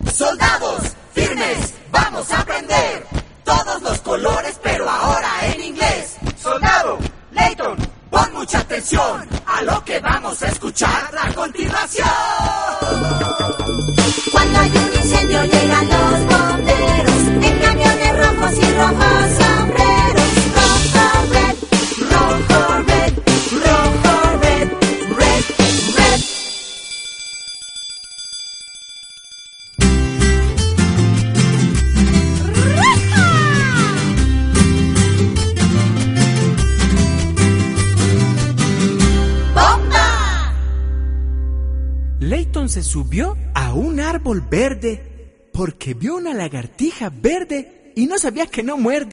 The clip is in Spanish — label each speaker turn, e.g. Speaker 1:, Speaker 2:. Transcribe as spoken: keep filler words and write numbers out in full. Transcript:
Speaker 1: Soldados, firmes, vamos a aprender todos los colores, pero ahora en inglés. Soldado, Layton, pon mucha atención a lo que vamos a escuchar a continuación.
Speaker 2: Cuando hay un incendio llegan los bomberos en camiones rojos y rojos sombreros. Rojo, red, rojo, red, rojo, red, red, red. ¡Bomba!
Speaker 3: Layton se subió a un árbol verde porque vio una lagartija verde y no sabía que no muerde.